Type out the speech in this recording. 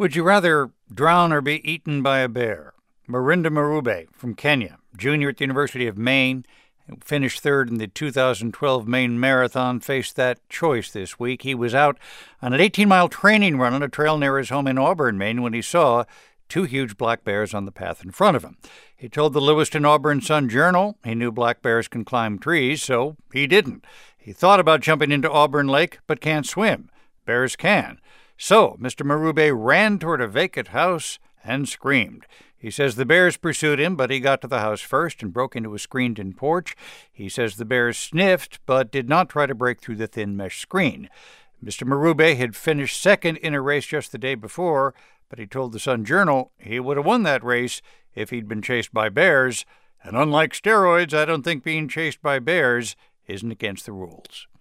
Would you rather drown or be eaten by a bear? Marinda Marube from Kenya, junior at the University of Maine, who finished third in the 2012 Maine Marathon, faced that choice this week. He was out on an 18-mile training run on a trail near his home in Auburn, Maine, when he saw two huge black bears on the path in front of him. He told the Lewiston Auburn Sun-Journal he knew black bears can climb trees, so he didn't. He thought about jumping into Auburn Lake, but can't swim. Bears can. So Mr. Marube ran toward a vacant house and screamed. He says the bears pursued him, but he got to the house first and broke into a screened-in porch. He says the bears sniffed, but did not try to break through the thin mesh screen. Mr. Marube had finished second in a race just the day before, but he told the Sun-Journal he would have won that race if he'd been chased by bears. And unlike steroids, I don't think being chased by bears isn't against the rules.